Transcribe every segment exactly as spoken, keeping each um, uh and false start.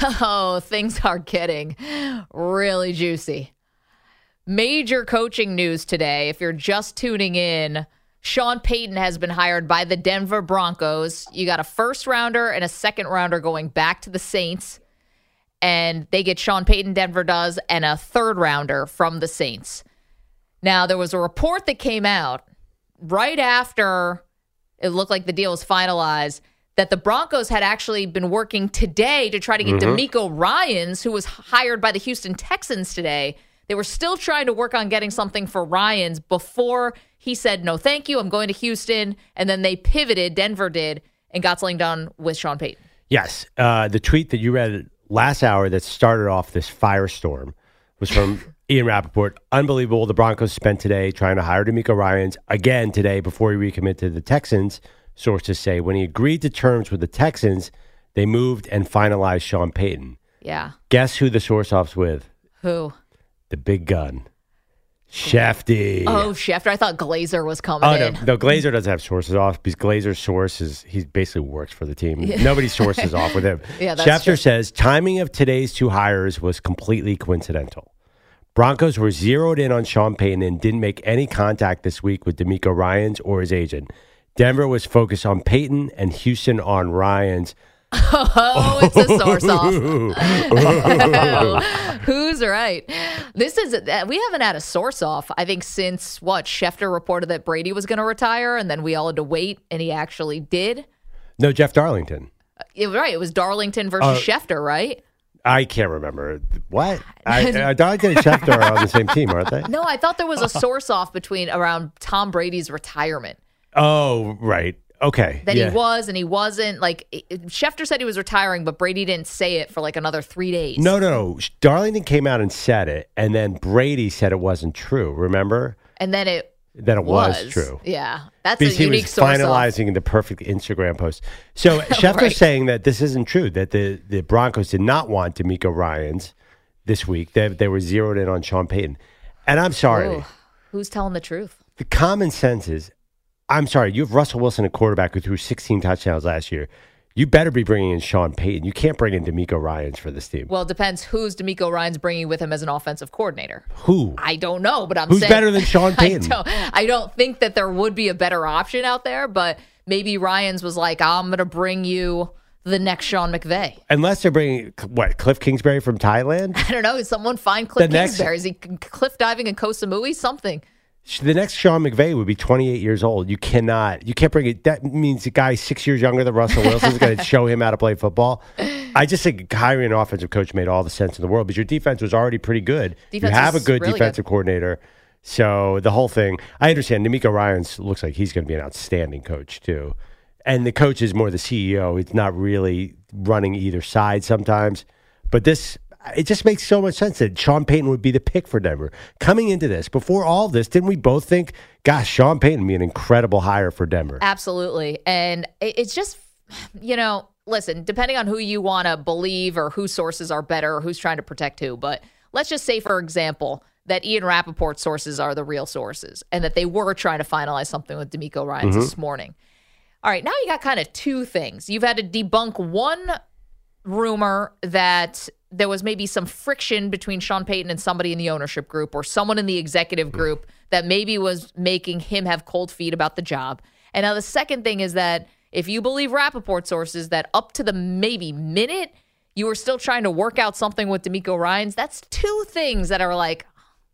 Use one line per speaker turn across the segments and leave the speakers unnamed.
Oh, things are getting really juicy. Major coaching news today. If you're just tuning in, Sean Payton has been hired by the Denver Broncos. You got a first rounder and a second rounder going back to the Saints. And they get Sean Payton, Denver does, and a third rounder from the Saints. Now, there was a report that came out right after it looked like the deal was finalized that the Broncos had actually been working today to try to get mm-hmm. DeMeco Ryans, who was hired by the Houston Texans today. They were still trying to work on getting something for Ryans before he said, no, thank you, I'm going to Houston. And then they pivoted, Denver did, and got something done with Sean Payton.
Yes. Uh, the tweet that you read last hour that started off this firestorm was from Ian Rappaport. Unbelievable. The Broncos spent today trying to hire DeMeco Ryans again today before he recommitted to the Texans. Sources say when he agreed to terms with the Texans, they moved and finalized Sean Payton.
Yeah.
Guess who the source off's with?
Who?
The big gun. Schefty.
Oh, Schefter. I thought Glazer was coming
oh,
in.
No, no, Glazer doesn't have sources off because Glazer's source is, he basically works for the team. Yeah. Nobody's sources off with him.
Yeah, that's
Schefter
true.
says timing of today's two hires was completely coincidental. Broncos were zeroed in on Sean Payton and didn't make any contact this week with DeMeco Ryans or his agent. Denver was focused on Payton and Houston on Ryans.
Oh, it's a source off. Who's right? This is, we haven't had a source off, I think, since what? Schefter reported that Brady was going to retire, and then we all had to wait, and he actually did.
No, Jeff Darlington.
Uh, right. It was Darlington versus uh, Schefter, right?
I can't remember. What? I, uh, Darlington and Schefter are on the same team, aren't they?
No, I thought there was a source off between around Tom Brady's retirement.
Oh, right. Okay.
That
yeah.
he was and he wasn't. Like, Schefter said he was retiring, but Brady didn't say it for like another three days.
No, no, no. Darlington came out and said it, and then Brady said it wasn't true. Remember?
And then it
Then it was, was true.
Yeah. That's
because
a unique
he was
source
finalizing
off.
the perfect Instagram post. So Schefter's
right.
saying that this isn't true, that the, the Broncos did not want DeMeco Ryans this week. They, they were zeroed in on Sean Payton. And I'm sorry.
Ooh, who's telling the truth?
The common sense is, I'm sorry, you have Russell Wilson, a quarterback who threw sixteen touchdowns last year. You better be bringing in Sean Payton. You can't bring in DeMeco Ryans for this team.
Well, it depends who's DeMeco Ryans bringing with him as an offensive coordinator.
Who?
I don't know, but I'm
Who's
saying...
better than Sean Payton?
I don't, I don't think that there would be a better option out there, but maybe Ryans was like, I'm going to bring you the next Sean McVay.
Unless they're bringing, what, Cliff Kingsbury from Thailand?
I don't know. Someone find Cliff
The next-
Kingsbury. Is he cliff diving in Koh Samui? Something.
The next Sean McVay would be twenty-eight years old. You cannot, you can't bring it. That means the guy six years younger than Russell Wilson is going to show him how to play football. I just think hiring an offensive coach made all the sense in the world because your defense was already pretty good.
Defense
you have a
is
good
really
defensive
good.
coordinator. So the whole thing, I understand. DeMeco Ryans looks like he's going to be an outstanding coach too. And the coach is more the C E O. It's not really running either side sometimes. But this, it just makes so much sense that Sean Payton would be the pick for Denver. Coming into this, before all this, didn't we both think, gosh, Sean Payton would be an incredible hire for Denver?
Absolutely. And it- it's just, you know, listen, depending on who you want to believe or whose sources are better or who's trying to protect who, but let's just say, for example, that Ian Rappaport's sources are the real sources and that they were trying to finalize something with DeMeco Ryans
Mm-hmm.
this morning. All right, now you got kind of two things. You've had to debunk one rumor that there was maybe some friction between Sean Payton and somebody in the ownership group or someone in the executive group that maybe was making him have cold feet about the job. And now the second thing is that if you believe Rappaport sources, that up to the maybe minute, you were still trying to work out something with DeMeco Ryans. That's two things that are like,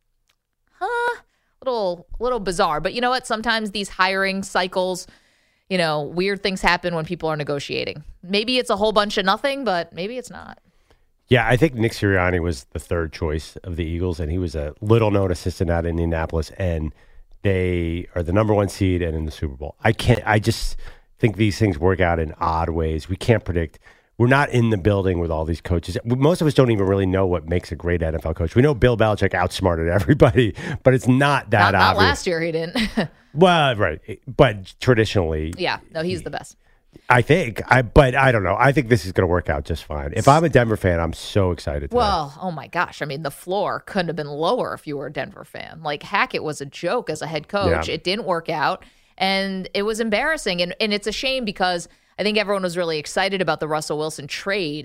huh, little, little bizarre. But you know what? Sometimes these hiring cycles, you know, weird things happen when people are negotiating. Maybe it's a whole bunch of nothing, but maybe it's not.
Yeah, I think Nick Sirianni was the third choice of the Eagles, and he was a little-known assistant out in Indianapolis, and they are the number one seed and in the Super Bowl. I can't. I just think these things work out in odd ways. We can't predict. We're not in the building with all these coaches. Most of us don't even really know what makes a great N F L coach. We know Bill Belichick outsmarted everybody, but it's not that
not, not
obvious.
last year he didn't.
Well, right, but traditionally,
yeah, no, he's the best.
I think. I but I don't know. I think this is going to work out just fine. If I'm a Denver fan, I'm so excited.
Well, oh my gosh. I mean, the floor couldn't have been lower if you were a Denver fan. Like, Hackett was a joke as a head coach.
Yeah.
It didn't work out, and it was embarrassing. And, and it's a shame because I think everyone was really excited about the Russell Wilson trade,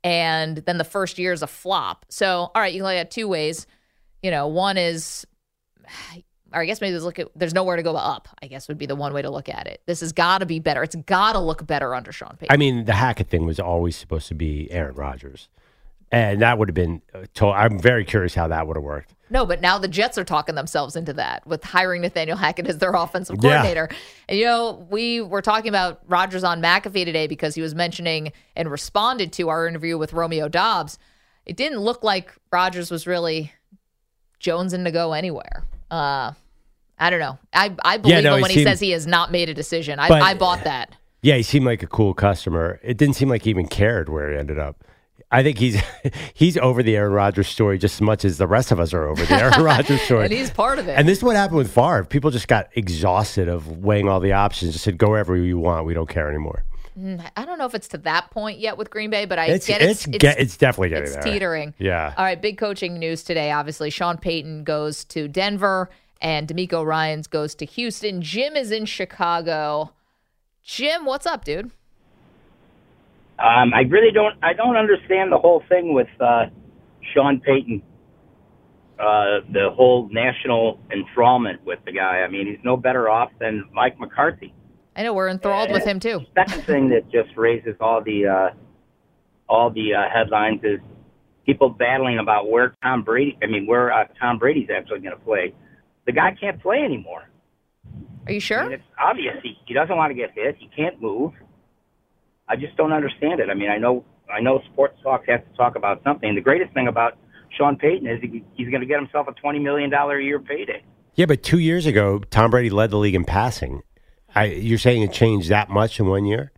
and then the first year is a flop. So, all right, you can look at two ways. You know, one is, or I guess maybe there's look at there's nowhere to go up, I guess would be the one way to look at it. This has got to be better. It's got to look better under Sean Payton.
I mean, the Hackett thing was always supposed to be Aaron Rodgers. And that would have been, uh, told, I'm very curious how that would have worked.
No, but now the Jets are talking themselves into that with hiring Nathaniel Hackett as their offensive coordinator. Yeah. And, you know, we were talking about Rodgers on McAfee today because he was mentioning and responded to our interview with Romeo Dobbs. It didn't look like Rodgers was really jonesing to go anywhere. Uh, I don't know. I, I believe yeah, no, him when he, seemed, he says he has not made a decision. I, but, I bought that.
Yeah, he seemed like a cool customer. It didn't seem like he even cared where he ended up. I think he's he's over the Aaron Rodgers story just as much as the rest of us are over the Aaron Rodgers story.
And he's part of it.
And this is what happened with Favre. People just got exhausted of weighing all the options. Just said, go wherever you want. We don't care anymore.
I don't know if it's to that point yet with Green Bay, but I
it's,
get
it's, it's, get, it's definitely getting
it's
there.
It's teetering.
Yeah.
All right, big coaching news today. Obviously, Sean Payton goes to Denver, and DeMeco Ryans goes to Houston. Jim is in Chicago. Jim, what's up, dude?
Um, I really don't. I don't understand the whole thing with uh, Sean Payton. Uh, the whole national enthrallment with the guy. I mean, he's no better off than Mike McCarthy.
I know we're enthralled
and
with him too.
The second thing that just raises all the uh, all the uh, headlines is people battling about where Tom Brady. I mean, where uh, Tom Brady's actually going to play. The guy can't play anymore.
Are you sure?
I mean, it's obvious he, he doesn't want to get hit. He can't move. I just don't understand it. I mean, I know I know sports talk has to talk about something. The greatest thing about Sean Payton is he, he's going to get himself a twenty million dollars a year payday.
Yeah, but two years ago, Tom Brady led the league in passing. I, you're saying it changed that much in one year?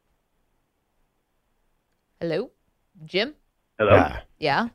Hello? Jim?
Hello?
Yeah.
Yeah?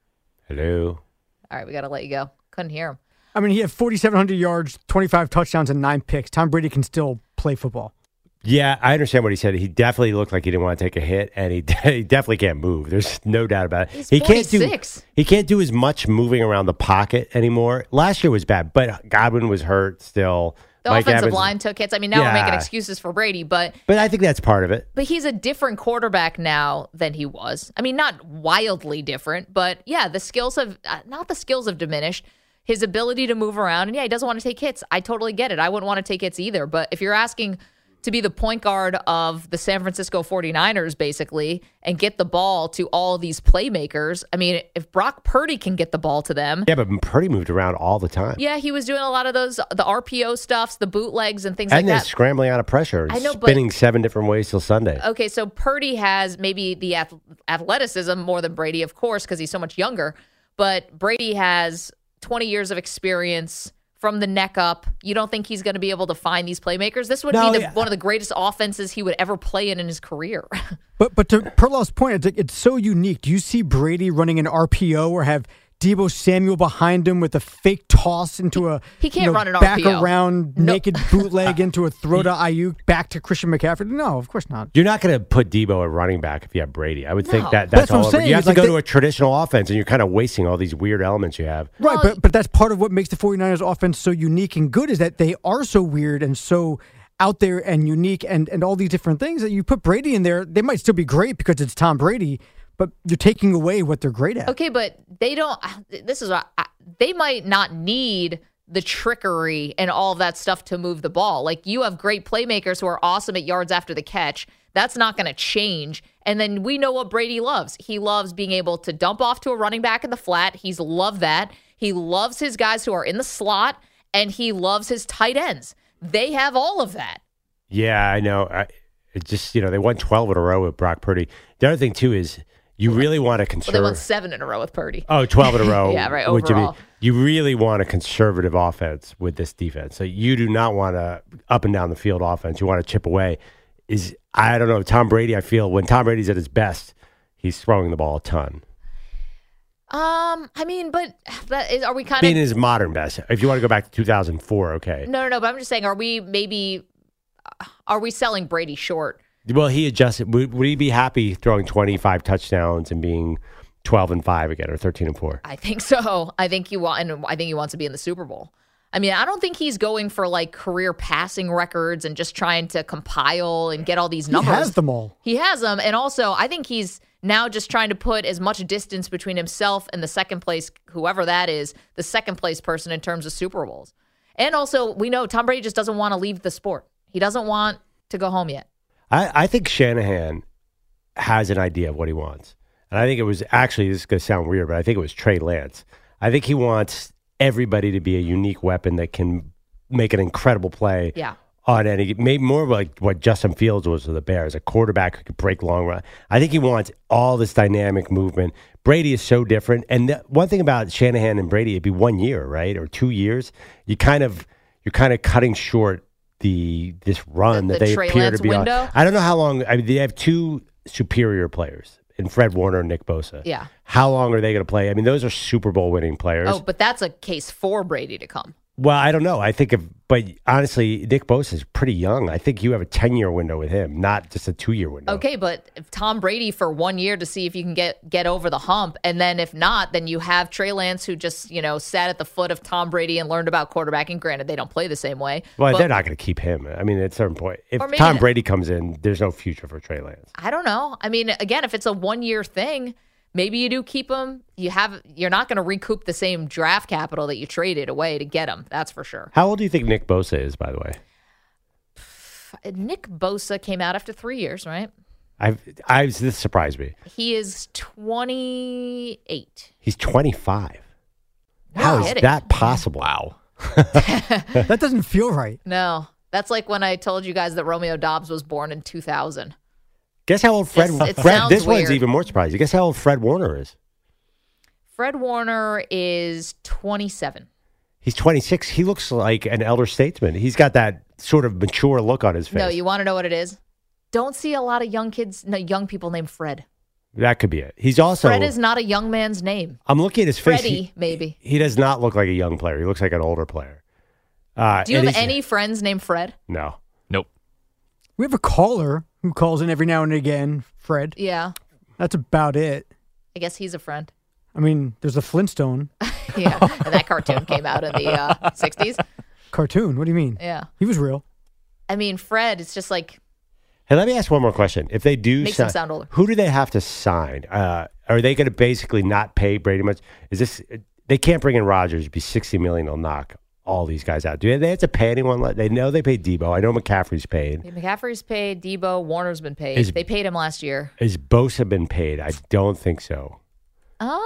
Hello?
All right, we got to let you go. Couldn't hear him.
I mean, he had forty-seven hundred yards, twenty-five touchdowns, and nine picks. Tom Brady can still play football.
Yeah, I understand what he said. He definitely looked like he didn't want to take a hit, and he, he definitely can't move. There's no doubt about it.
He's
he can't
forty-six.
do he can't do as much moving around the pocket anymore. Last year was bad, but Godwin was hurt still.
The
Mike
offensive
Evans,
line took hits. I mean, now
yeah.
we're making excuses for Brady, but
but I think that's part of it.
But he's a different quarterback now than he was. I mean, not wildly different, but yeah, the skills have uh, not the skills have diminished. His ability to move around, and yeah, he doesn't want to take hits. I totally get it. I wouldn't want to take hits either. But if you're asking to be the point guard of the San Francisco forty-niners, basically, and get the ball to all these playmakers. I mean, if Brock Purdy can get the ball to them.
Yeah, but Purdy moved around all the time.
Yeah, he was doing a lot of those, the R P O stuffs, the bootlegs and things
and
like that.
And then scrambling out of pressure and
I know,
spinning
but,
seven different ways till Sunday.
Okay, so Purdy has maybe the ath- athleticism more than Brady, of course, because he's so much younger. But Brady has twenty years of experience from the neck up. You don't think he's going to be able to find these playmakers? This would
no,
be the,
yeah.
one of the greatest offenses he would ever play in in his career.
but but to Perlow's point, it's, like, it's so unique. Do you see Brady running an R P O or have Deebo Samuel behind him with a fake toss into a
he can't
you know,
run an
back
R P O.
around
no.
naked bootleg into a throw to Ayuk back to Christian McCaffrey? No, of course not.
You're not going to put Deebo at running back if you have Brady. I would
no.
think that
that's,
that's,
that's
all
what I'm
over.
saying.
You have to
like
go
they,
to a traditional offense, and you're kind of wasting all these weird elements you have.
Right,
well,
but but that's part of what makes the forty-niners offense so unique and good is that they are so weird and so out there and unique and, and all these different things that you put Brady in there, they might still be great because it's Tom Brady, but you're taking away what they're great at.
Okay, but they don't. This is what I, they might not need the trickery and all of that stuff to move the ball. Like you have great playmakers who are awesome at yards after the catch. That's not going to change. And then we know what Brady loves. He loves being able to dump off to a running back in the flat. He's loved that. He loves his guys who are in the slot, and he loves his tight ends. They have all of that.
Yeah, I know. I, it just, you know, they won twelve in a row with Brock Purdy. The other thing, too, is you really want to conserve.
Well, they won seven in a row with Purdy.
Oh, twelve in a row.
Yeah, right,
Which
overall.
You, you really want a conservative offense with this defense. So you do not want a up and down the field offense. You want to chip away. Is I don't know, Tom Brady, I feel when Tom Brady's at his best, he's throwing the ball a ton.
Um, I mean, but that is, are we kind
Being
of
his modern best. If you want to go back to two thousand four, okay.
No, no, no. But I'm just saying, are we maybe are we selling Brady short?
Well, he adjusted. Would, would he be happy throwing twenty-five touchdowns and being twelve and five again, or thirteen and four?
I think so. I think you want, and I think he wants to be in the Super Bowl. I mean, I don't think he's going for like career passing records and just trying to compile and get all these numbers.
He has them all.
He has them. And also, I think he's now just trying to put as much distance between himself and the second place, whoever that is, the second place person in terms of Super Bowls. And also, we know Tom Brady just doesn't want to leave the sport. He doesn't want to go home yet.
I, I think Shanahan has an idea of what he wants. And I think it was actually, this is going to sound weird, but I think it was Trey Lance. I think he wants everybody to be a unique weapon that can make an incredible play.
Yeah.
On any, maybe more like what Justin Fields was with the Bears, a quarterback who could break long run. I think he wants all this dynamic movement. Brady is so different. And the, one thing about Shanahan and Brady, it'd be one year, right? Or two years. You kind of, you're kind of cutting short the this run
The-
that
the
they
Trey
appear
Lance
to be
window?
on. I don't know how long, I mean, they have two superior players in Fred Warner and Nick Bosa.
Yeah.
How long are they going to play? I mean, those are Super Bowl winning players.
Oh, but that's a case for Brady to come.
Well, I don't know. I think if, but honestly, Nick Bosa is pretty young. I think you have a ten-year window with him, not just a two-year window.
Okay, but if Tom Brady for one year to see if you can get get over the hump, and then if not, then you have Trey Lance who just, you know, sat at the foot of Tom Brady and learned about quarterbacking. Granted, they don't play the same way.
Well,
but
they're not going to keep him. I mean, at a certain point, if
Or maybe
Tom
not.
Brady comes in, there's no future for Trey Lance.
I don't know. I mean, again, if it's a one year thing, maybe you do keep him. You have you're not going to recoup the same draft capital that you traded away to get him. That's for sure.
How old do you think Nick Bosa is, by the way?
Nick Bosa came out after three years, right?
I've, I this surprised me.
He is twenty-eight.
He's twenty-five.
No
How is
kidding.
that possible?
Wow.
That doesn't feel right.
No, that's like when I told you guys that Romeo Dobbs was born in two thousand.
Guess how old Fred?
This- it
Fred
sounds
this one's
weird.
even more surprising. Guess how old Fred Warner is?
Fred Warner is twenty-seven.
He's twenty-six. He looks like an elder statesman. He's got that sort of mature look on his face.
No, you want to know what it is? Don't see a lot of young kids, no, young people named Fred.
That could be it. He's also.
Fred is not a young man's name.
I'm looking at his face.
Freddie,
He,
maybe.
he does not look like a young player. He looks like an older player. Uh,
Do you
and
have
he's-
any friends named Fred?
No.
Nope.
We have a caller who calls in every now and again, Fred.
Yeah,
That's about it.
I guess he's a friend.
I mean, there's a Flintstone
Yeah, and that cartoon came out in the uh, sixties.
cartoon. What do you mean?
Yeah.
He was real.
I mean, Fred, it's just like,
Hey, let me ask one more question. If they do
Makes
sign,
him sound older.
who do they have to sign? Uh, are they going to basically not pay Brady much? Is this they can't bring in Rodgers? It'd be sixty million. They'll knock all these guys out. Do they have to pay anyone? They know they paid Debo. I know McCaffrey's paid.
McCaffrey's paid, Debo, Warner's been paid.
Is-
they paid him last year.
Is Bosa been paid? I don't think so.
Uh,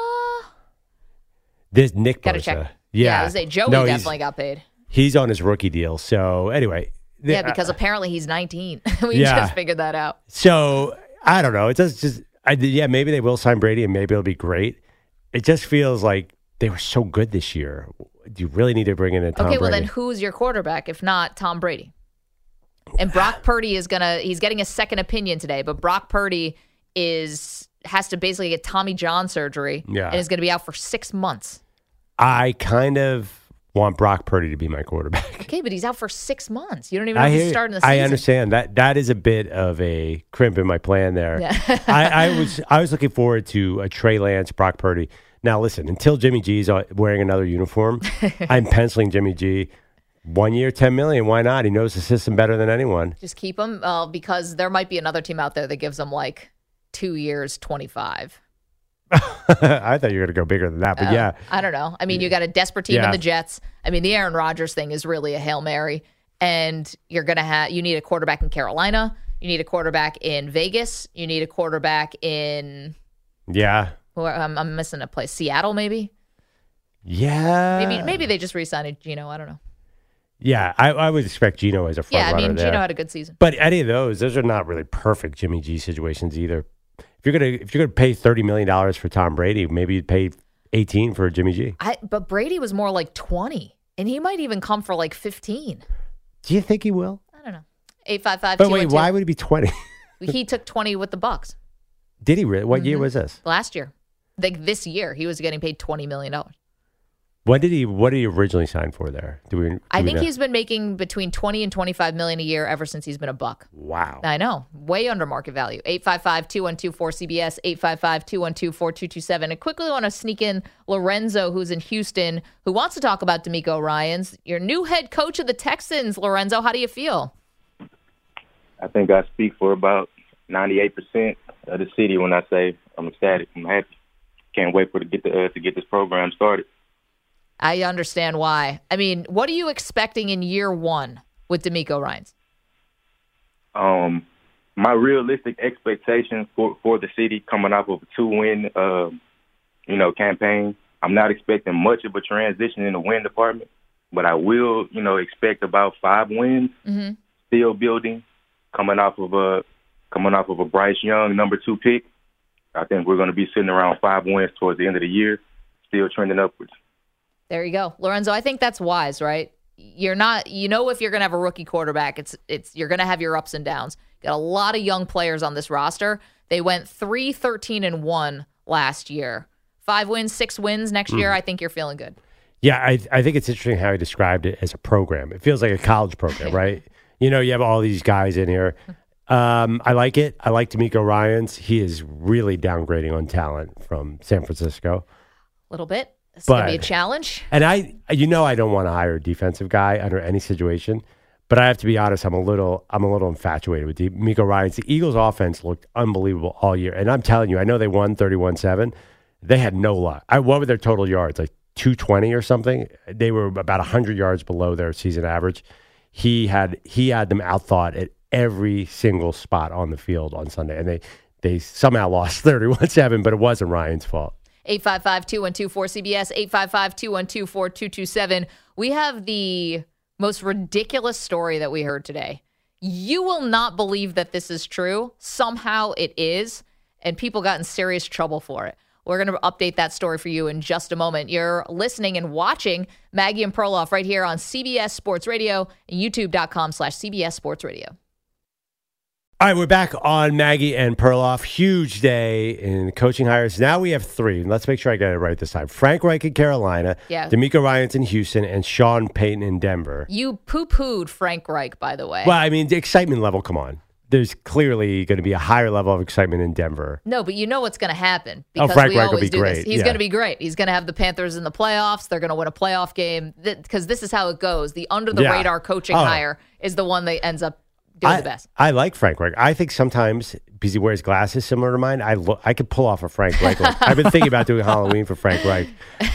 This Nick
gotta
Bosa.
check.
Yeah,
I was gonna say, Joey
No, he's-
definitely got paid.
He's on his rookie deal. So anyway, the-
Yeah, because apparently he's nineteen. we
Yeah.
just figured that out.
So I don't know. It does just, I, yeah, maybe they will sign Brady and maybe it'll be great. It just feels like they were so good this year. Do you really need to bring in a Tom
Okay, well
Brady?
then who's your quarterback if not Tom Brady? And Brock Purdy is gonna he's getting a second opinion today, but Brock Purdy is has to basically get Tommy John surgery
Yeah.
and is gonna be out for six months.
I kind of want Brock Purdy to be my quarterback.
Okay, but he's out for six months. You don't even know
I
if
hear
he's
you.
starting the season.
I understand that that is a bit of a crimp in my plan there.
Yeah.
I, I was I was looking forward to a Trey Lance, Brock Purdy. Now listen, until Jimmy G's wearing another uniform, I'm penciling Jimmy G one year, ten million. Why not? He knows the system better than anyone.
Just keep him uh, because there might be another team out there that gives him like two years, twenty-five.
I thought you were going to go bigger than that, but
Uh,
yeah.
I don't know. I mean, you got a desperate team
Yeah.
in the Jets. I mean, the Aaron Rodgers thing is really a Hail Mary. And you're going to have, you need a quarterback in Carolina. You need a quarterback in Vegas. You need a quarterback in,
Yeah.
who I'm, I'm missing a place, Seattle maybe?
Yeah.
Maybe maybe they just re-signed Gino. I don't know.
Yeah, I, I would expect Gino as a front
Yeah, I
runner
mean,
there.
Gino had a good season.
But any of those, those are not really perfect Jimmy G situations either. If you're gonna if you're gonna pay thirty million dollars for Tom Brady, maybe you'd pay eighteen for Jimmy G.
I But Brady was more like twenty, and he might even come for like fifteen.
Do you think he will?
I don't know. eight five five
But wait, why would he be twenty?
He took twenty with the Bucks
Did he really? What year
Mm-hmm.
was this?
last year. Like this year, he was getting paid twenty million dollars.
What did he? What did he originally sign for there? Do we? Do
I
we
think
know?
he's been making between twenty and twenty-five million a year ever since he's been a Buck.
Wow.
I know, way under market value. eight five five, two one two, four C B S, eight five five, two one two, four two two seven. And quickly want to sneak in Lorenzo, who's in Houston, who wants to talk about D'Amico Ryans, your new head coach of the Texans. Lorenzo, how do you feel?
I think I speak for about ninety-eight percent of the city when I say I'm ecstatic. I'm happy. Can't wait for to get the, uh, to get this program started.
I understand why. I mean, what are you expecting in year one with D'Amico Ryans?
Um, my realistic expectations for, for the city coming off of a two-win, uh, you know, campaign. I'm not expecting much of a transition in the win department, but I will, you know, expect about five wins.
Mm-hmm.
Still building, coming off of a coming off of a Bryce Young number two pick. I think we're going to be sitting around five wins towards the end of the year, still trending upwards.
There you go. Lorenzo, I think that's wise, right? You're not, you know, if you're going to have a rookie quarterback, it's, it's, you're going to have your ups and downs. Got a lot of young players on this roster. They went three, thirteen, and one last year. Five wins, six wins next mm. year. I think you're feeling good.
Yeah, I, I think it's interesting how he described it as a program. It feels like a college program, right? You know, you have all these guys in here. Um, I like it. I like D'Amico Ryans. He is really downgrading on talent from San Francisco.
A little bit. It's
But-
going to be a challenge.
And I, you know, I don't want to hire a defensive guy under any situation, but I have to be honest. I'm a little, I'm a little infatuated with D'Amico Ryans. The Eagles' offense looked unbelievable all year, and I'm telling you, I know they won thirty-one seven. They had no luck. I what were their total yards? Like two twenty or something. They were about one hundred yards below their season average. He had he had them outthought at every single spot on the field on Sunday, and they they somehow lost thirty-one seven, but it wasn't Ryan's fault.
eight five five, two one two, four C B S, eight five five, two one two, four two two seven. We have the most ridiculous story that we heard today. You will not believe that this is true. Somehow it is, and people got in serious trouble for it. We're going to update that story for you in just a moment. You're listening and watching Maggie and Perloff right here on C B S Sports Radio and youtube.com slash CBS Sports Radio.
All right, we're back on Maggie and Perloff. Huge day in coaching hires. Now we have three. Let's make sure I get it right this time. Frank Reich in Carolina,
Yeah.
D'Amico Ryans in Houston, and Sean Payton in Denver.
You poo-pooed Frank Reich, by the way.
Well, I mean, the excitement level, come on. There's clearly going to be a higher level of excitement in Denver.
No, but you know what's going to happen
Oh,
because
Frank
we
Reich will
always
be
do
great.
this. He's
Yeah.
going to be great. He's going to have the Panthers in the playoffs. They're going to win a playoff game because this is how it goes. The under-the-radar
Yeah.
coaching
Oh.
hire is the one that ends up doing
I,
the best.
I like Frank Reich. I think sometimes, because he wears glasses similar to mine, I lo- I could pull off a Frank Reich look. I've been thinking about doing Halloween for Frank Reich.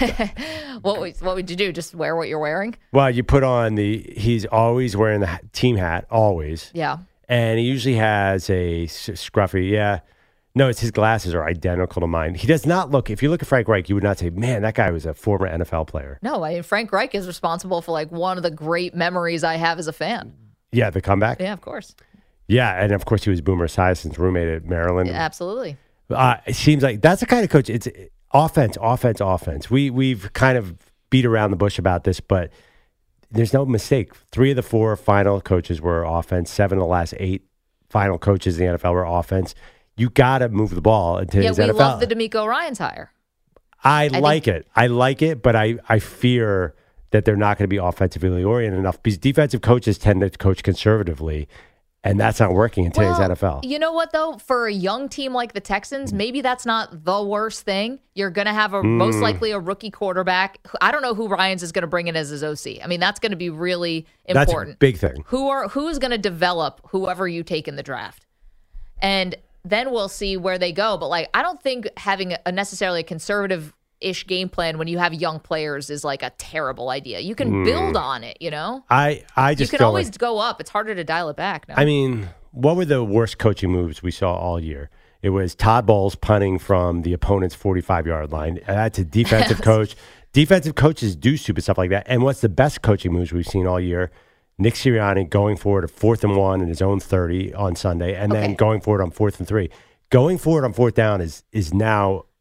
What would, what would you do? Just wear what you're wearing?
Well, you put on the, he's always wearing the ha- team hat, always.
Yeah.
And he usually has a s- scruffy, yeah. No, it's his glasses are identical to mine. He does not look, if you look at Frank Reich, you would not say, man, that guy was a former N F L player.
No, I mean, Frank Reich is responsible for like one of the great memories I have as a fan.
Yeah, the comeback.
Yeah, of course.
Yeah, and of course he was Boomer Esiason's roommate at Maryland.
Yeah, absolutely.
Uh, it seems like that's the kind of coach. It's offense, offense, offense. We we've kind of beat around the bush about this, but there's no mistake. Three of the four final coaches were offense. Seven of the last eight final coaches in the N F L were offense. You got to move the ball in today's
Yeah, we
N F L.
love the D'Amico Ryans hire.
I,
I
like
think-
it. I like it, but I, I fear that they're not going to be offensively oriented enough because defensive coaches tend to coach conservatively, and that's not working in today's
Well,
N F L.
You know what, though? For a young team like the Texans, maybe that's not the worst thing. You're going to have a
Hmm.
most likely a rookie quarterback. I don't know who Ryans is going to bring in as his O C. I mean, that's going to be really
That's a
important.
big thing.
Who are who is going to develop whoever you take in the draft, and then we'll see where they go. But like, I don't think having a necessarily a conservative-ish game plan when you have young players is like a terrible idea. You can build on it. You know,
I, I
you
Hmm. just
can
don't
always
like-
go up. It's harder to dial it back. No?
I mean, what were the worst coaching moves we saw all year? It was Todd Bowles punting from the opponent's forty-five-yard line. That's a defensive coach. Defensive coaches do stupid stuff like that. And what's the best coaching moves we've seen all year? Nick Sirianni going forward at fourth and one in his own thirty on Sunday, and
Okay.
then going forward on fourth and three. Going forward on fourth down is is now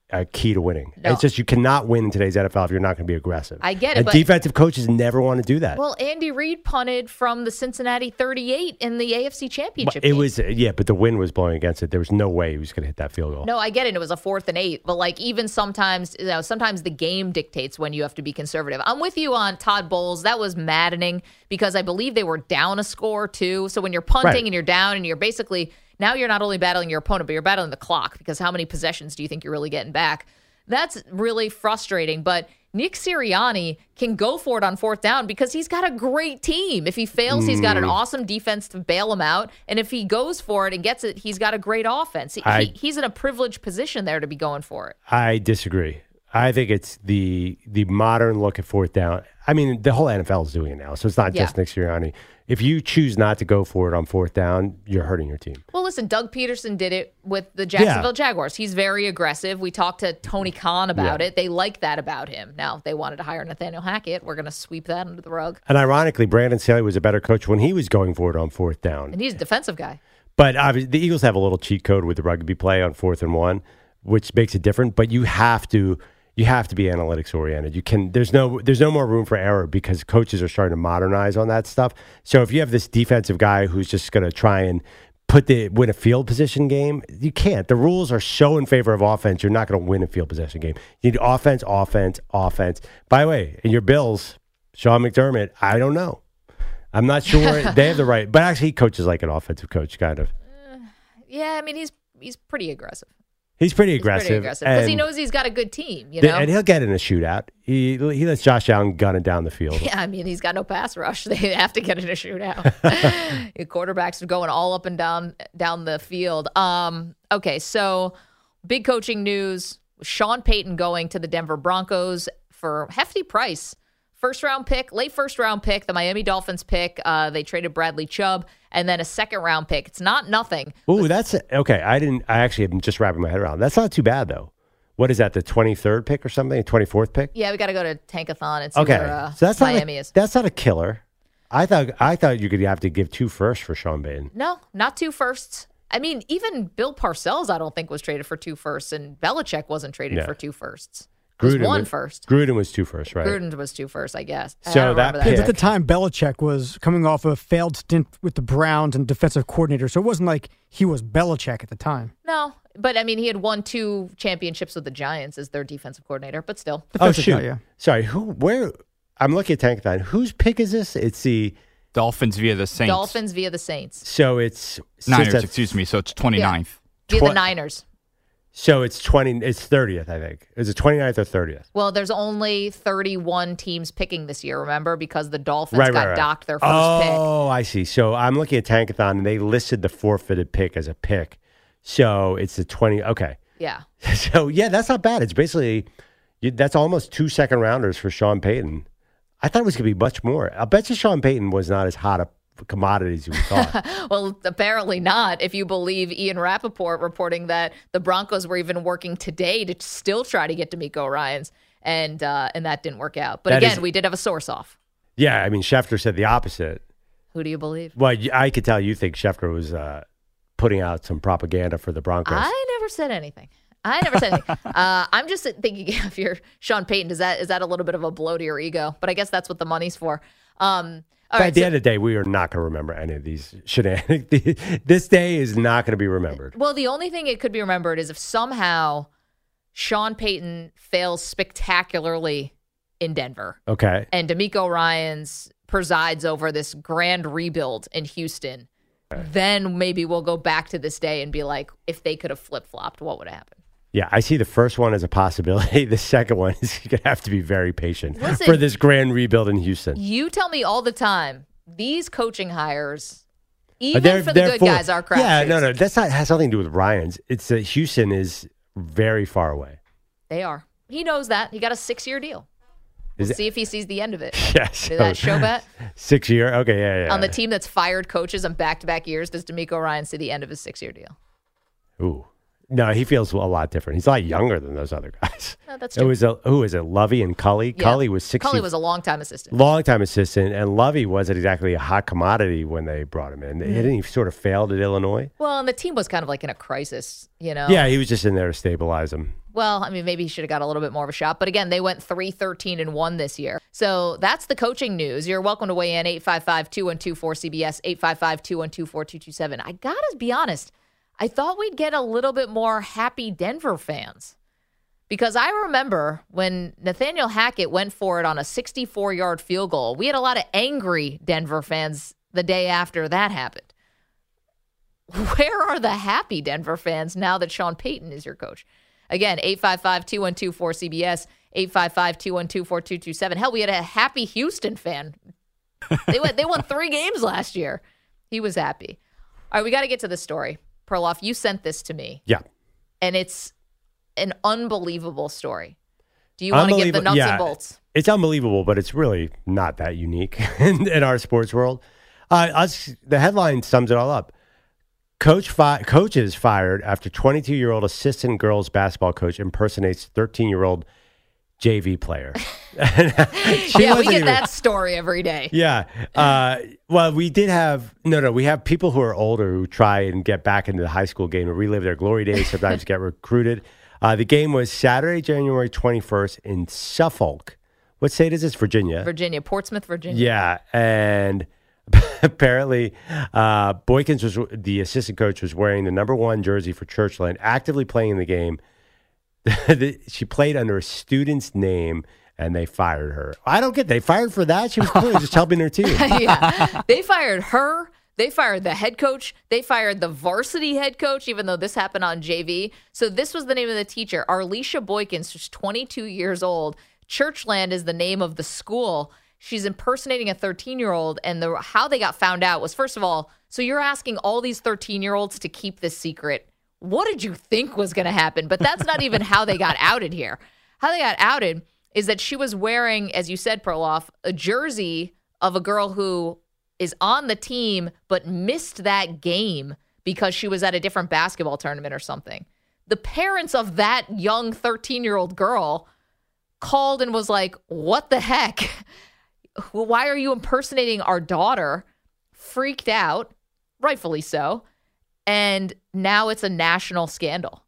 a key to winning.
No.
It's just you cannot win in today's N F L if you're not going to be aggressive.
I get it,
And
but-
defensive coaches never want to do that.
Well, Andy Reid punted from the Cincinnati thirty-eight in the A F C Championship
it
game.
was yeah, but the wind was blowing against it. There was no way he was going to hit that field goal.
No, I get it. It was a fourth and eight, but like even sometimes, you know, sometimes the game dictates when you have to be conservative. I'm with you on Todd Bowles. That was maddening because I believe they were down a score too. So when you're punting
Right.
and you're down and you're basically now you're not only battling your opponent, but you're battling the clock because how many possessions do you think you're really getting back? That's really frustrating. But Nick Sirianni can go for it on fourth down because he's got a great team. If he fails, he's got an awesome defense to bail him out. And if he goes for it and gets it, he's got a great offense. He,
I-
he, he's in a privileged position there to be going for it.
I disagree. I think it's the the modern look at fourth down. I mean, the whole N F L is doing it now, so it's not just
Yeah.
Nick Sirianni. If you choose not to go for it on fourth down, you're hurting your team.
Well, listen, Doug Peterson did it with the Jacksonville Jaguars. He's very aggressive. We talked to Tony Khan about
Yeah.
it. They like that about him. Now, if they wanted to hire Nathaniel Hackett, we're going to sweep that under the rug.
And ironically, Brandon Staley was a better coach when he was going for it on fourth down.
And he's a defensive guy.
But obviously, the Eagles have a little cheat code with the rugby play on fourth and one, which makes it different. But you have to you have to be analytics oriented. You can there's no there's no more room for error because coaches are starting to modernize on that stuff. So if you have this defensive guy who's just going to try and put the win a field position game, you can't. The rules are so in favor of offense. You're not going to win a field possession game. You need offense, offense, offense. By the way, in your Bills, Sean McDermott, I don't know. I'm not sure they have the right, but actually he coaches like an offensive coach, kind of.
Yeah, I mean, he's he's pretty aggressive.
He's pretty
He's
aggressive.
pretty aggressive because he
and-
knows he's got a good team, you
Th-
know?
And he'll get in a shootout. He he lets Josh Allen gun it down the field.
Yeah, I mean, he's got no pass rush. They have to get in a shootout. Your quarterbacks are going all up and down down the field. Um, okay, so big coaching news. Sean Payton going to the Denver Broncos for hefty price. First round pick, late first round pick, the Miami Dolphins pick. Uh, they traded Bradley Chubb, and then a second round pick. It's not nothing.
Ooh, that's okay. I didn't. I actually am just wrapping my head around. That's not too bad though. What is that? The twenty-third pick or something? twenty-fourth pick?
Yeah, we got to go to Tankathon and see
Okay,
where uh,
so that's not
Miami
a,
is.
that's not a killer. I thought I thought you could have to give two firsts for Sean Payton.
No, not two firsts. I mean, even Bill Parcells, I don't think was traded for two firsts, and Belichick wasn't traded
Yeah.
for two firsts. It was one
was,
first.
Gruden was two firsts, right?
Gruden was two first, I guess. I
So
don't
that
remember
pick-
Because
that.
at the time, Belichick was coming off a failed stint with the Browns and defensive coordinator, so it wasn't like he was Belichick at the time.
No, but I mean, he had won two championships with the Giants as their defensive coordinator, but still.
Oh
Defensive
shoot!
guy, yeah.
Sorry, who? Where? I'm looking at Tankathon. Whose pick is this? It's the
Dolphins via the Saints.
Dolphins via the Saints.
so it's
Niners,
since that's-
excuse me. So it's twenty-ninth.
Via
Twen-
the Niners.
So it's twenty. It's thirtieth, I think. Is it twenty-ninth or thirtieth?
Well, there's only thirty-one teams picking this year, remember, because the Dolphins
Right,
got
right, right.
docked their first pick.
Oh, I see. So I'm looking at Tankathon, and they listed the forfeited pick as a pick. So it's the twenty. Okay.
Yeah.
So yeah, that's not bad. It's basically you, that's almost two second rounders for Sean Payton. I thought it was going to be much more. I bet you Sean Payton was not as hot a commodity as you thought.
Well, apparently not, if you believe Ian Rappaport reporting that the Broncos were even working today to still try to get D'Amico Ryans, and uh, and that didn't work out. But
That
again,
is-
we did have a source off.
Yeah, I mean Schefter said the opposite.
Who do you believe?
Well, y- I could tell you think Schefter was uh, putting out some propaganda for the Broncos.
I never said anything. I never said anything. Uh, I'm just thinking if you're Sean Payton, does that is that a little bit of a blow to your ego? But I guess that's what the money's for. Um, all
But
right,
at the
so-
end of the day, we are not going to remember any of these shenanigans. This day is not going to be remembered.
Well, the only thing it could be remembered is if somehow Sean Payton fails spectacularly in Denver
Okay.
and D'Amico Ryans presides over this grand rebuild in Houston, then maybe we'll go back to this day and be like, if they could have flip-flopped, what would have happened?
Yeah, I see the first one as a possibility. The second one is going to have to be very patient
Listen-
for this grand rebuild in Houston.
You tell me all the time, these coaching hires,
Uh,
even
they're-
for the
they're
good
full-
guys, are crap.
Yeah, no, no, that's not has nothing to do with Ryans. It's that Houston is very far away.
They are. He knows that. He got a six-year deal.
Is
We'll
it-
see if he sees the end of it.
Yes.
Did that show bet?
Six year. Okay, yeah, yeah.
On the team that's fired coaches on back-to-back years, does D'Amico Ryan see the end of his six-year deal?
Ooh, No, he feels a lot different. He's a lot younger than those other guys.
No, that's
It
true.
was a, who was it? Lovey and Cully.
Yeah.
Cully was sixty.
Cully was a long-time assistant.
Long-time assistant, and Lovey wasn't exactly a hot commodity when they brought him in.
Mm.
Didn't he sort of failed at Illinois?
Well, and the team was kind of like in a crisis, you know?
Yeah, he was just in there to stabilize them.
Well, I mean, maybe he should have got a little bit more of a shot. But again, they went three thirteen and one this year. So that's the coaching news. You're welcome to weigh in, eight five five, two one two, four C B S, eight five five, two one two, four two two seven. I got to be honest. I thought we'd get a little bit more happy Denver fans. Because I remember when Nathaniel Hackett went for it on a sixty-four-yard field goal, we had a lot of angry Denver fans the day after that happened. Where are the happy Denver fans now that Sean Payton is your coach? Again, eight five five, two one two, four C B S, eight five five, two one two, four two two seven. Hell, we had a happy Houston fan. They went, they won three games last year. He was happy. All right, we got to get to the story. Perloff, you sent this to me.
Yeah.
And it's an unbelievable story. Do you want to give the nuts
yeah,
and bolts?
It's unbelievable, but it's really not that unique in, in our sports world. Uh, us, the headline sums it all up. Coach fi- coaches fired after twenty-two-year-old assistant girls basketball coach impersonates thirteen-year-old J V player.
Yeah, we get
even,
that story every day.
Yeah. Uh, well, we did have, no, no, we have people who are older who try and get back into the high school game and relive their glory days, sometimes get recruited. Uh, the game was Saturday, January twenty-first in Suffolk. What state is this? Virginia.
Virginia, Portsmouth, Virginia.
Yeah. And apparently, uh, Boykins, was the assistant coach, was wearing the number one jersey for Churchland, actively playing the game. She played under a student's name, and they fired her. I don't get. They fired for that. She was clearly just helping her team.
Yeah, they fired her. They fired the head coach. They fired the varsity head coach, even though this happened on J V. So this was the name of the teacher, Arlisha Boykins, who's twenty-two years old. Churchland is the name of the school. She's impersonating a thirteen-year-old, and the how they got found out was, first of all, so you're asking all these thirteen-year-olds to keep this secret. What did you think was going to happen? But that's not even how they got outed here. How they got outed is that she was wearing, as you said, Perloff, a jersey of a girl who is on the team but missed that game because she was at a different basketball tournament or something. The parents of that young thirteen-year-old girl called and was like, what the heck? Why are you impersonating our daughter? Freaked out, rightfully so. And now it's a national scandal.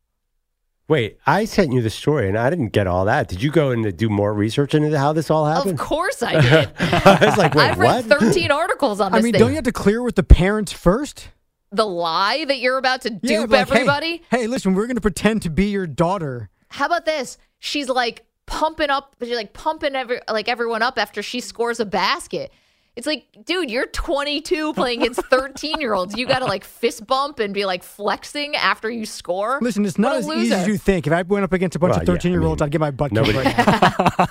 Wait, I sent you the story, and I didn't get all that. Did you go and do more research into how this all happened?
Of course I did.
I was like, wait,
I've read
what?
thirteen articles on this
I mean,
thing.
don't you have to clear with the parents first?
The lie that you're about to
Yeah,
dupe
but like, hey-
everybody?
Hey, listen, we're going to pretend to be your daughter.
How about this? She's like pumping up, she's like pumping every like everyone up after she scores a basket. It's like, dude, you're twenty-two playing against thirteen-year-olds. You got to like fist bump and be like flexing after you score.
Listen, it's not
What a
as
loser.
easy as you think. If I went up against a bunch
Well,
of
yeah,
thirteen-year-olds,
I mean,
I'd get my butt
nobody-
kicked right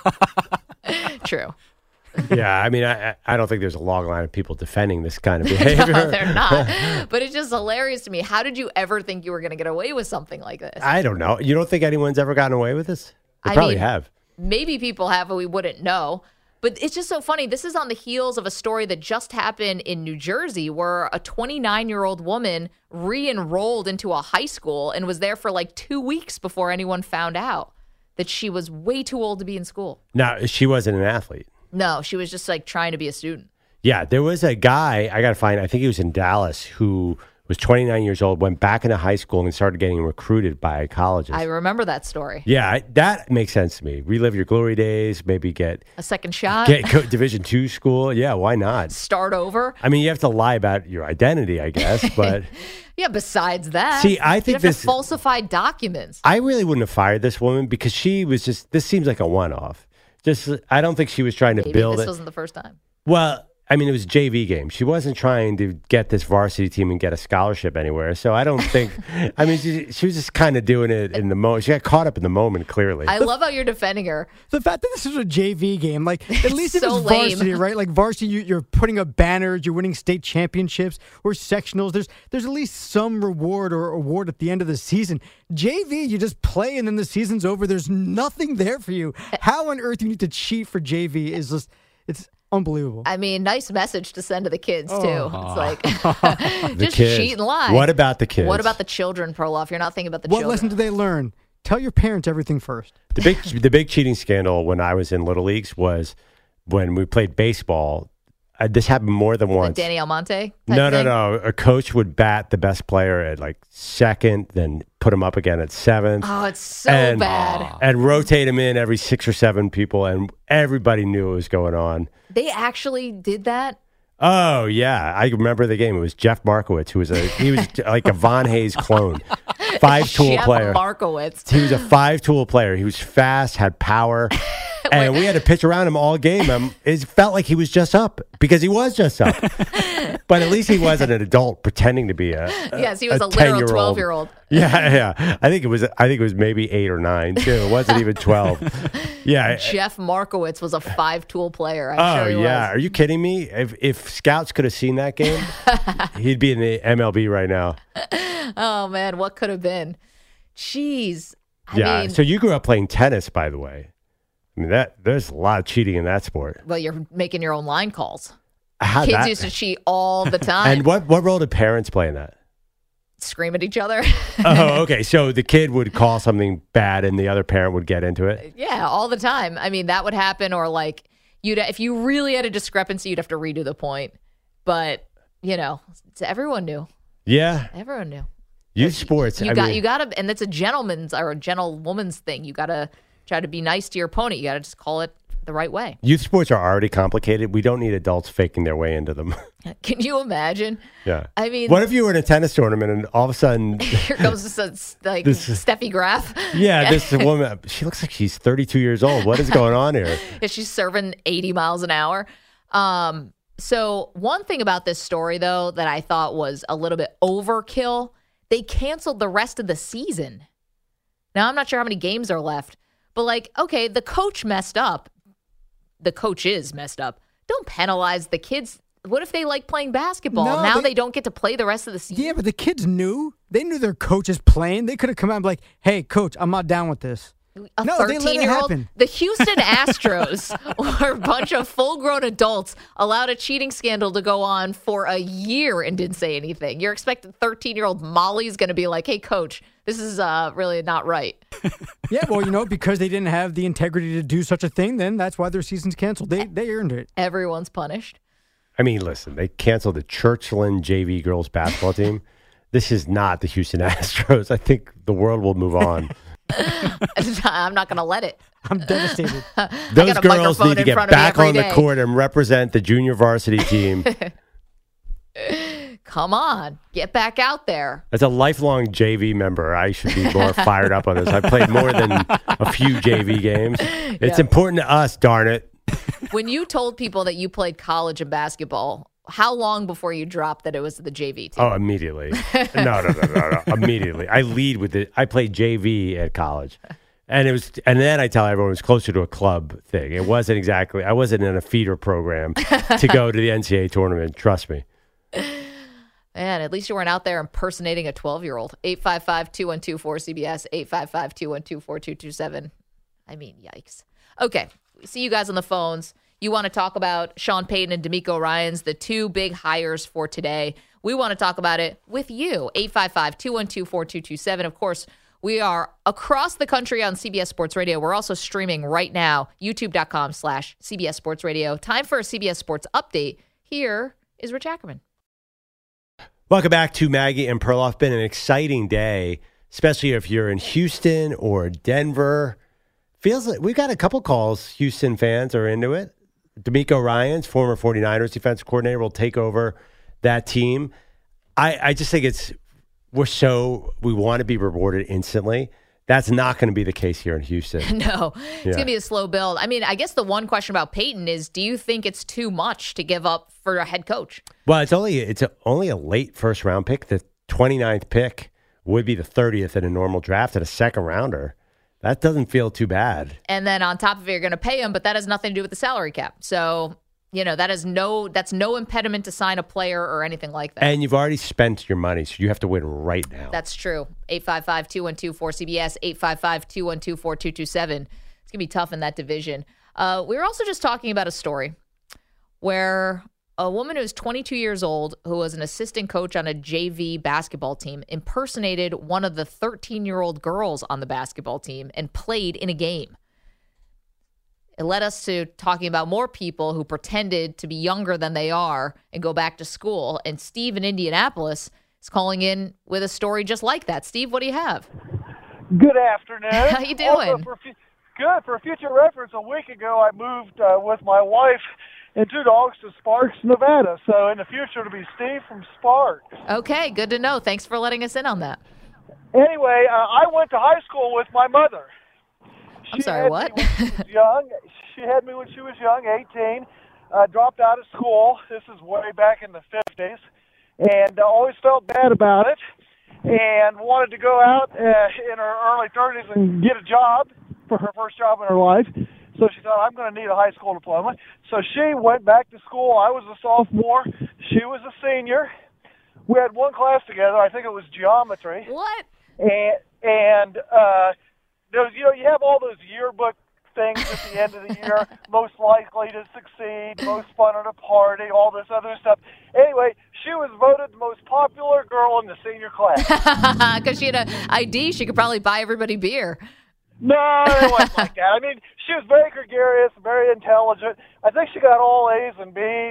now.
True.
Yeah, I mean, I, I don't think there's a long line of people defending this kind of behavior.
No, they're not. But it's just hilarious to me. How did you ever think you were going to get away with something like this?
I don't know. You don't think anyone's ever gotten away with this? They
I
probably
mean,
have.
Maybe people have, but we wouldn't know. But it's just so funny. This is on the heels of a story that just happened in New Jersey where a twenty-nine-year-old woman re-enrolled into a high school and was there for like two weeks before anyone found out that she was way too old to be in school.
Now, she wasn't an athlete.
No, she was just like trying to be a student.
Yeah, there was a guy, I got to find, I think he was in Dallas, who was twenty-nine years old, went back into high school and started getting recruited by colleges.
I remember that story.
yeah, I, that makes sense to me. Relive your glory days, maybe get
A second shot,
get co- Division two school. Yeah, why not?
start over.
I mean, you have to lie about your identity, I guess, but
Yeah, besides that.
See, I think
you have
this-
to falsify documents.
I really wouldn't have fired this woman because she was just, this seems like a one-off. Just, I don't think she was trying to
Maybe
build
this
it.
wasn't the first time.
Well, I mean, it was a J V game. She wasn't trying to get this varsity team and get a scholarship anywhere. So I don't think, I mean, she, she was just kind of doing it in the moment. She got caught up in the moment, clearly.
I love how you're defending her.
The fact that this is a J V game, like at least if
so
it's
lame.
varsity, right? Like varsity, you, you're putting up banners, you're winning state championships or sectionals. There's there's at least some reward or award at the end of the season. J V, you just play and then the season's over. There's nothing there for you. How on earth you need to cheat for J V is just it's. Unbelievable.
I mean, nice message to send to the kids, too.
Oh.
It's like,
The
just
kids.
cheat and lie.
What about the kids?
What about the children, Perloff? You're not thinking about the
What
children.
lesson did they learn? Tell your parents everything first.
The big the big cheating scandal when I was in Little Leagues was when we played baseball. Uh, this happened more than
The
once.
Danny Almonte? type
No, no,
thing?
no. A coach would bat the best player at like second, then put him up again at seventh.
Oh, it's so
and,
bad.
And rotate him in every six or seven people, and everybody knew what was going on.
They actually did that?
Oh yeah, I remember the game. It was Jeff Markowitz, who was a he was like a Von Hayes clone, five tool
Jeff
player.
Markowitz.
He was a five tool player. He was fast, had power, and we had to pitch around him all game. Um, it felt like he was just up because he was just up. But at least he wasn't an adult pretending to be a, a
Yes, he was a,
a
literal
ten-year-old.
twelve-year-old.
Yeah, yeah. I think it was. I think it was maybe eight or nine too. It wasn't even twelve. Yeah.
Jeff Markowitz was a five-tool player. I'm
Oh
sure he
yeah.
was.
Are you kidding me? If if scouts could have seen that game, he'd be in the M L B right now.
Oh, man, what could have been? Jeez. I
yeah.
mean,
So you grew up playing tennis, by the way. I mean that there's a lot of cheating in that sport.
well, you're making your own line calls.
How
Kids
that-
used to cheat all the time.
And what what role did parents play in that?
Scream at each other.
Oh, okay. So the kid would call something bad, and the other parent would get into it.
Yeah, all the time. I mean, that would happen, or like you'd if you really had a discrepancy, you'd have to redo the point. But you know, it's- everyone knew.
Yeah,
Everyone knew.
youth sports.
You
I
got
mean,
you got to, and that's a gentleman's or a gentlewoman's thing. You got to try to be nice to your opponent. You got to just call it the right way.
Youth sports are already complicated. We don't need adults faking their way into them.
Can you imagine?
Yeah.
I mean,
What if you were in a tennis tournament and all of a sudden,
here comes this uh, like
This-
Steffi Graf.
yeah, this woman, she looks like she's thirty-two years old. What is going on here?
Yeah, she's serving eighty miles an hour. Um, so one thing about this story, though, that I thought was a little bit overkill, they canceled the rest of the season. Now, I'm not sure how many games are left, but like, okay, the coach messed up. The coach is messed up. Don't penalize the kids. What if they like playing basketball?
No,
now
they-
they, don't get to play the rest of the season.
Yeah, but the kids knew. They knew their coach is playing. They could have come out and be like, hey, coach, I'm not down with this.
A
No, they let it
thirteen-year-old.
happen.
The Houston Astros or a bunch of full-grown adults allowed a cheating scandal to go on for a year and didn't say anything. You're expecting thirteen-year-old Molly's going to be like, "Hey, coach, this is uh, really not right."
Yeah, well, you know, because they didn't have the integrity to do such a thing, then that's why their season's canceled. They they earned it.
Everyone's punished.
I mean, listen, they canceled the Churchland J V girls basketball team. This is not the Houston Astros. I think the world will move on.
I'm not going to let it.
I'm devastated.
Those
got a
girls
microphone
need to
in
get
front of me
back
every
on the
day.
court and represent the junior varsity team.
Come on, get back out there.
As a lifelong J V member, I should be more fired up on this. I played more than a few J V games. It's
Yeah.
important to us, darn it.
When you told people that you played college and basketball, how long before you dropped that it was the J V team?
Oh, immediately. No, no, no, no, no. Immediately. I lead with it. I played J V at college. And it was, and then I tell everyone it was closer to a club thing. It wasn't exactly, I wasn't in a feeder program to go to the N C A A tournament. Trust me.
Man, at least you weren't out there impersonating a twelve-year-old. eight five five, two one two, four C B S, eight five five, two one two, four two two seven. I mean, yikes. Okay, we see you guys on the phones. You want to talk about Sean Payton and D'Amico Ryans, the two big hires for today. We want to talk about it with you. eight five five, two one two, four two two seven. Of course, we are across the country on C B S Sports Radio. We're also streaming right now, youtube.com slash CBS Sports Radio. Time for a C B S Sports update. Here is Rich Ackerman.
Welcome back to Maggie and Perloff. Been an exciting day, especially if you're in Houston or Denver. Feels like we've got a couple calls. Houston fans are into it. D'Amico Ryans, former 49ers defensive coordinator, will take over that team. I, I just think it's we're so we want to be rewarded instantly. That's not going to be the case here in Houston.
No, it's
Yeah.
going to be a slow build. I mean, I guess the one question about Peyton is, do you think it's too much to give up for a head coach?
Well, it's only it's a, only a late first round pick. The twenty-ninth pick would be the thirtieth in a normal draft at a second rounder. That doesn't feel too bad.
And then on top of it, you're going to pay him, but that has nothing to do with the salary cap. So, you know, that is no, that's no impediment to sign a player or anything like that.
And you've already spent your money, so you have to win right now.
That's true. eight five five, two one two, four C B S, eight five five, two one two, four two two seven. It's going to be tough in that division. Uh, we were also just talking about a story where a woman who's twenty-two years old, who was an assistant coach on a J V basketball team, impersonated one of the thirteen-year-old girls on the basketball team and played in a game. It led us to talking about more people who pretended to be younger than they are and go back to school. And Steve in Indianapolis is calling in with a story just like that. Steve, what do you have?
Good afternoon.
How you doing?
Also for fu- good. For future reference, a week ago I moved uh, with my wife and two dogs to Sparks, Nevada. So in the future it'll be Steve from Sparks.
Okay, good to know. Thanks for letting us in on that.
Anyway, uh, I went to high school with my mother.
I'm
She
sorry,
had
what?
Me when she was young. She had me when she was young, eighteen. Uh, dropped out of school. This is way back in the fifties. And uh, always felt bad about it. And wanted to go out uh, in her early thirties and get a job for her first job in her life. So she thought, I'm going to need a high school diploma. So she went back to school. I was a sophomore. She was a senior. We had one class together. I think it was geometry.
What?
And, and uh, there was, you know, you have all those yearbook things at the end of the year, most likely to succeed, most fun at a party, all this other stuff. Anyway, she was voted the most popular girl in the senior class.
Because she had an I D, she could probably buy everybody beer.
No, it wasn't like that. I mean, she was very gregarious, very intelligent. I think she got all A's and B's.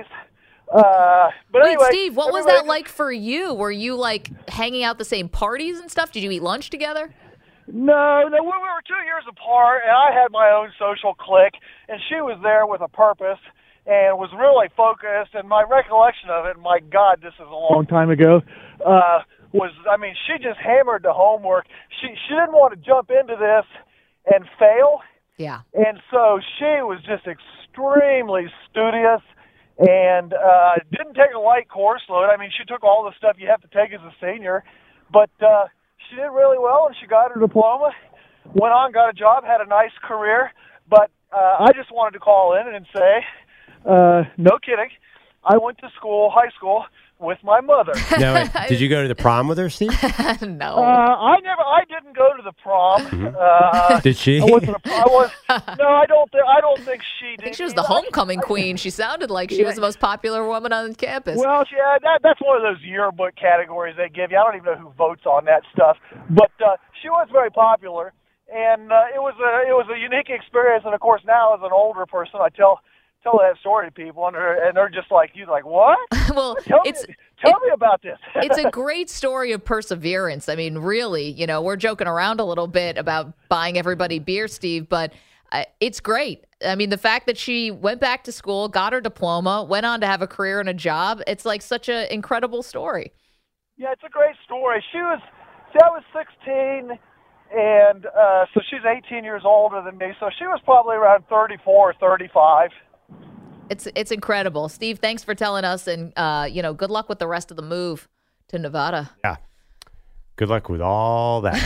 Uh, but
Wait,
anyway,
Steve, what was
everybody
that like for you? Were you, like, hanging out the same parties and stuff? Did you eat lunch together?
No, no, we were two years apart, and I had my own social clique, and she was there with a purpose and was really focused. And my recollection of it, my God, this is a long time ago, uh, was, I mean, she just hammered the homework. She she didn't want to jump into this and fail,
Yeah.
and so she was just extremely studious and uh, didn't take a light course load. I mean, she took all the stuff you have to take as a senior, but uh, she did really well, and she got her diploma, went on, got a job, had a nice career. But uh, I just wanted to call in and say, uh, no kidding, I went to school, high school, with my mother.
Now, did you go to the prom with her, Steve?
No.
Uh, I never, I didn't go to the prom. Uh,
Did she?
I wasn't a, I was, no, I don't think, I don't think she did.
I think she was the
either.
homecoming queen. She sounded like she was the most popular woman on campus.
Well, yeah, that, that's one of those yearbook categories they give you. I don't even know who votes on that stuff, but uh, she was very popular, and uh, it was a it was a unique experience. And of course, now as an older person, I tell tell that story to people, and they're, and they're just like, you like what?
Well,
tell
it's
me, tell
it-
me about this.
It's a great story of perseverance. I mean, really, you know, we're joking around a little bit about buying everybody beer, Steve, but uh, it's great. I mean, the fact that she went back to school, got her diploma, went on to have a career and a job, it's like such an incredible story.
Yeah, it's a great story. She was, see, I was sixteen, and uh, so she's eighteen years older than me, so she was probably around thirty-four or thirty-five.
It's it's incredible. Steve, thanks for telling us, and, uh, you know, good luck with the rest of the move to Nevada.
Yeah. Good luck with all that.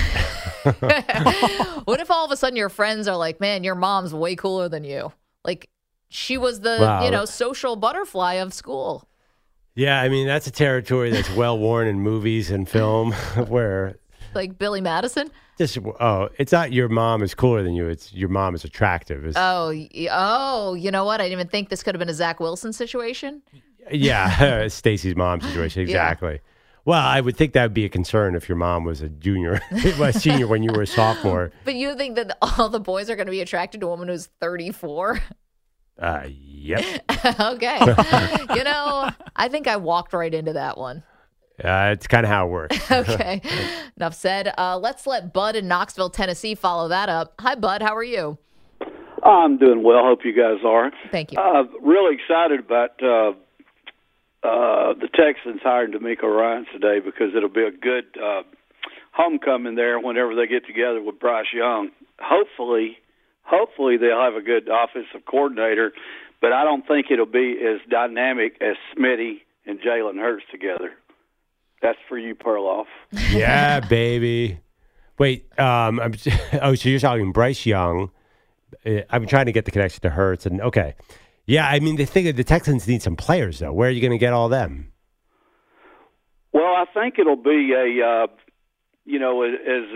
What if all of a sudden your friends are like, man, your mom's way cooler than you? Like, she was the,
Wow.
you know, social butterfly of school.
Yeah, I mean, that's a territory that's well worn in movies and film where
Like Billy Madison?
just, oh, it's not your mom is cooler than you. It's your mom is attractive. It's,
Oh, y- oh, you know what? I didn't even think this could have been a Zach Wilson situation.
yeah, Stacy's mom situation. Exactly. Well, I would think that would be a concern if your mom was a junior, a senior when you were a sophomore.
But you think that all the boys are going to be attracted to a woman who's thirty-four?
Uh, yep.
Okay. You know, I think I walked right into that one.
Uh, it's kind of how it works.
Okay. Enough said. Uh, let's let Bud in Knoxville, Tennessee follow that up. Hi, Bud. How are you?
I'm doing well. Hope you guys are.
Thank you.
Uh, really excited about uh, uh, the Texans hiring D'Amico Ryans today because it'll be a good uh, homecoming there whenever they get together with Bryce Young. Hopefully, hopefully they'll have a good offensive coordinator, but I don't think it'll be as dynamic as Smitty and Jalen Hurts together. That's for you, Perloff.
Yeah, baby. Wait, um, I'm, oh, so you're talking Bryce Young. Uh, I'm trying to get the connection to Hurts, and okay. Yeah, I mean, the thing the Texans need some players, though. Where are you going to get all them?
Well, I think it'll be a, uh, you know, as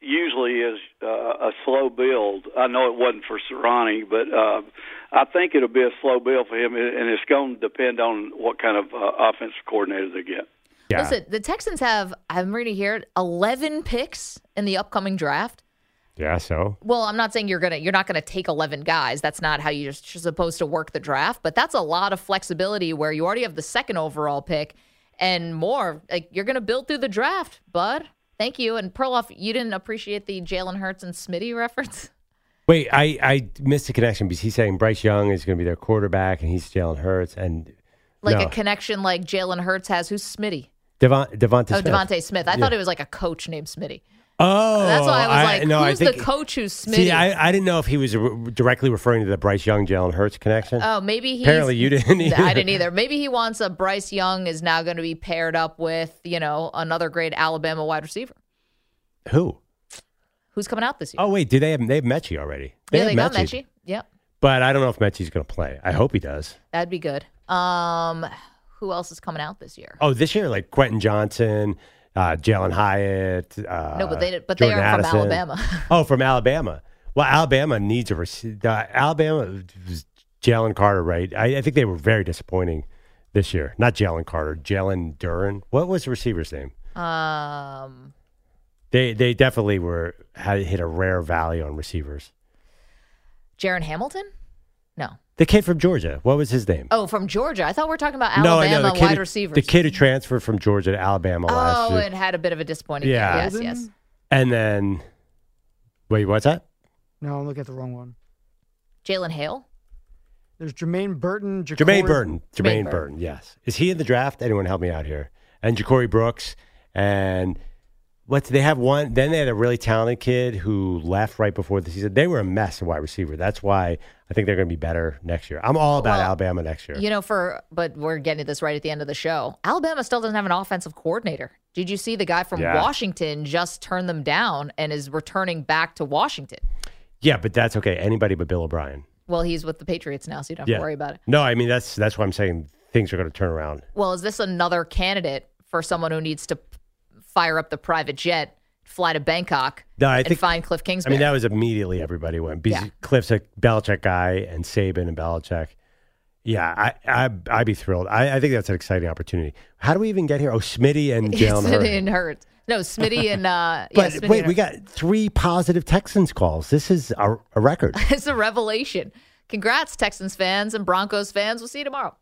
usually is uh, a slow build. I know it wasn't for Sirianni, but uh, I think it'll be a slow build for him, and it's going to depend on what kind of uh, offensive coordinator they get.
Yeah.
Listen, the Texans have, I'm reading here, eleven picks in the upcoming draft.
Yeah, so.
Well, I'm not saying you're gonna you're not gonna take eleven guys. That's not how you're supposed to work the draft. But that's a lot of flexibility where you already have the second overall pick and more. Like you're gonna build through the draft, bud. Thank you. And Perloff, you didn't appreciate the Jalen Hurts and Smitty reference?
Wait, I, I missed the connection because he's saying Bryce Young is going to be their quarterback and he's Jalen Hurts. And
like
no.
a connection like Jalen Hurts has. Who's Smitty?
Devon, Devonta
oh,
Smith.
Devontae Smith. I
yeah.
thought it was like a coach named Smitty.
Oh.
That's why I was like,
I, no,
who's
I think,
the coach who's Smitty?
See, I, I didn't know if he was re- directly referring to the Bryce Young, Jalen Hurts connection.
Oh, maybe he.
Apparently you didn't either.
I didn't either. Maybe he wants a Bryce Young is now going to be paired up with, you know, another great Alabama wide receiver.
Who?
Who's coming out this year?
Oh, wait, do they have, they have Mechie already? They
yeah,
have
they got
Mechie.
Mechie. Yep.
But I don't know if Mechie's going to play. I hope he does.
That'd be good. Um, who else is coming out this year?
Oh, this year, like Quentin Johnson, uh, Jalen Hyatt. Uh,
no, but they but
Jordan
they are
Addison.
from Alabama.
Oh, from Alabama. Well, Alabama needs a rec- uh, Alabama was Jalen Carter, right? I, I think they were very disappointing this year. Not Jalen Carter, Jalen Duran. What was the receiver's name?
Um,
they they definitely were had hit a rare valley on receivers.
Jaron Hamilton? No.
The kid from Georgia. What was his name?
Oh, from Georgia. I thought we were talking about
no,
Alabama
I know, the kid
wide
who,
receivers.
The kid who transferred from Georgia to Alabama last
oh,
year.
and had a bit of a disappointing
Yeah.
year. Yes, yes.
And then, wait, what's that?
No, I'm looking at the wrong one.
Jalen Hale?
There's Jermaine Burton. Ja'Cory,
Jermaine Burton. Jermaine,
Jermaine
Burton.
Burton,
yes. Is he in the draft? Anyone help me out here? And Ja'Cory Brooks. And what they have one, then they had a really talented kid who left right before the season. They were a mess at wide receiver. That's why I think they're going to be better next year. I'm all about
Well,
Alabama next year.
You know, for but we're getting this right at the end of the show. Alabama still doesn't have an offensive coordinator. Did you see the guy from
Yeah.
Washington just turn them down and is returning back to Washington?
Yeah, but that's okay. Anybody but Bill O'Brien.
Well, he's with the Patriots now, so you don't have
Yeah.
to worry about it.
No, I mean, that's that's why I'm saying things are going to turn around.
Well, is this another candidate for someone who needs to p- fire up the private jet, fly to Bangkok,
No, I
and
think,
find Cliff
I
Kingsbury?
mean, that was immediately everybody went. Because
Yeah.
Cliff's a Belichick guy and Saban and Belichick. Yeah, I, I, I'd be thrilled. I, I think that's an exciting opportunity. How do we even get here? Oh, Smitty and Jalen Hurts.
Smitty and Hurts. No, Smitty and uh,
But
yeah, Smitty
wait,
and
we got three positive Texans calls. This is a, a record.
It's a revelation. Congrats, Texans fans and Broncos fans. We'll see you tomorrow.